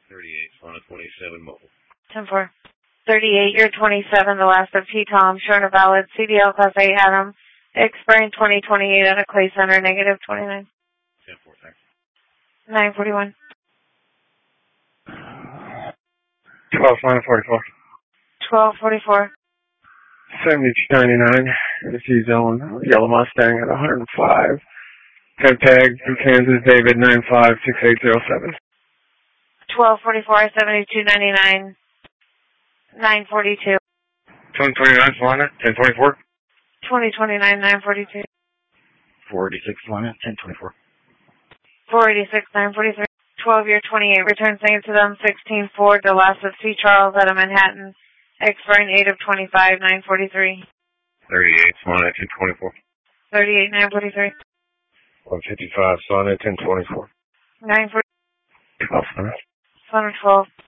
38, Swana 27, mobile. 10-4. 38, you're 27, the last of T. Tom, showing a valid CDL Class A Adam, expiring 2028 at a Clay Center, negative 29. 10-4, thanks. 941. 12, Swana 44. 1244. 7299, AC zone, yellow Mustang at 105. Head tag from Kansas, David 956807. 1244, 7299. 942. 2029, Swana 1024. 2029, 942. 486, Swana 1024. 486, 943. 12, year 28, return same to them, 16-4, the last of C. Charles out of Manhattan, expiring 8 of 25, 943. 38, Swana 1024. 38, 943. 155, Swana 1024. 940. 12, Swana. 112.